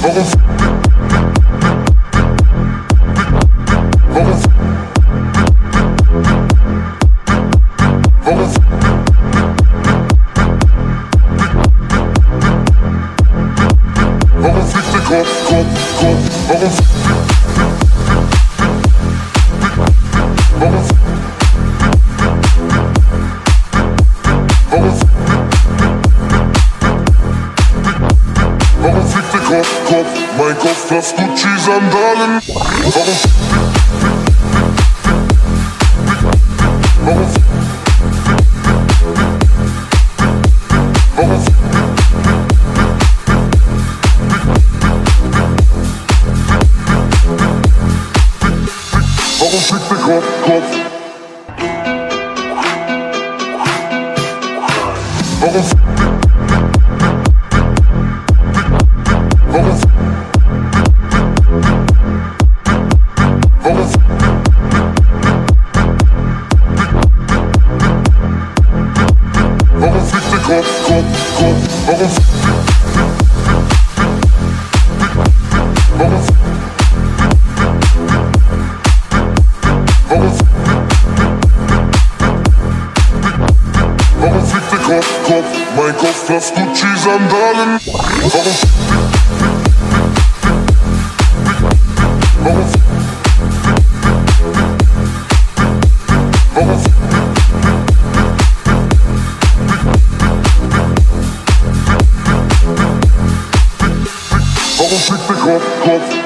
Mein Kopf, das Gucci-Sandalen. Warum fliegt der Kopf? Warum fliegt der Kopf? Mein Kopf, das Gucci-Sandalen. Warum fliegt der Kopf?